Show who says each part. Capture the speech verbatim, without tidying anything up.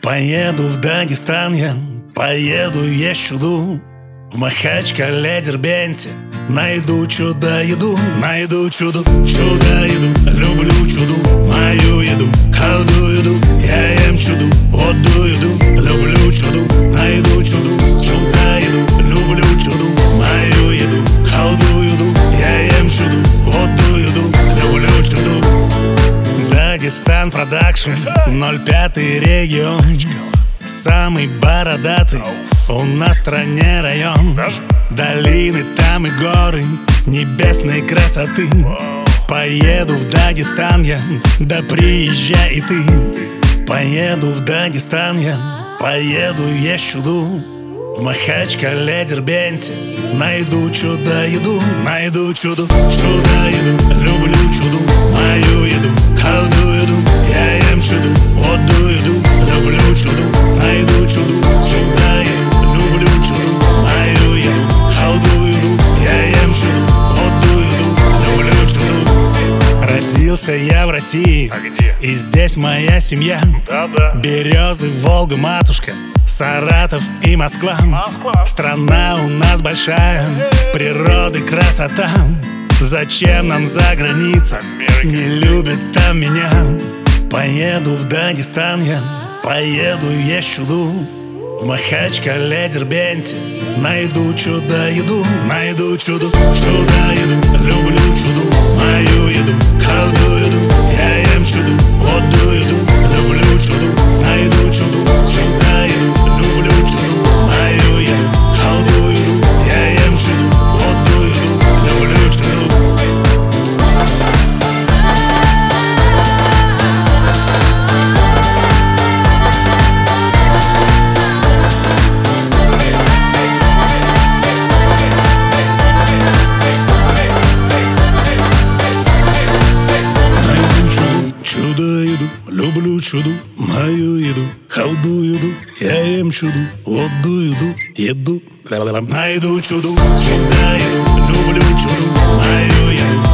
Speaker 1: Поеду в Дагестан я, поеду есть чуду. В Махачкале, Дербенте найду чудо-еду, найду чудо, чудо-еду. Люблю чуду, мою еду, колдую еду. Я ем чуду, отдую еду. Люблю чуду, найду чуду, чудо-еду. Люблю чуду, мою еду, колдую еду. Я ем чуду, отдую еду. Люблю чуду. Дагестан продакшн, ноль пятый регион. Самый бородатый у нас в стране район. Долины там и горы небесной красоты. Поеду в Дагестан я, да приезжай и ты. Поеду в Дагестан я, поеду есть чуду. В Махачкале, Дербенте найду чудо-еду, найду чудо, чудо-еду. Люблю чуду, мою еду, колдую еду. Я ем чуду, отдую еду. Люблю чуду, найду чуду, чудо-еду. Люблю чуду, мою еду, колдую еду. Я ем чуду, отдую еду. Люблю чуду. Родился я в России,
Speaker 2: а где?
Speaker 1: И здесь моя семья.
Speaker 2: Да-да.
Speaker 1: Березы, Волга, матушка, Саратов и Москва.
Speaker 2: Москва.
Speaker 1: Страна у нас большая, природы красота. Зачем нам за граница?
Speaker 2: Америка.
Speaker 1: Не любят там меня. Поеду в Дагестан я, поеду есть чуду. В Махачкале, Дербенте найду чудо-еду, найду чудо, чудо-еду. Люблю чуду, мою еду, колдую еду. Я ем чуду, отдую еду. Люблю чуду, найду чуду, чудо-еду. Люблю чуду, мою еду, колдую еду. Я ем чуду, отдую еду. Люблю чуду. Чудо-еду, люблю чуду, мою еду, колдую еду. Я ем чуду, отдую еду, еду. Найду чуду, чудо-еду, люблю чуду, мою еду.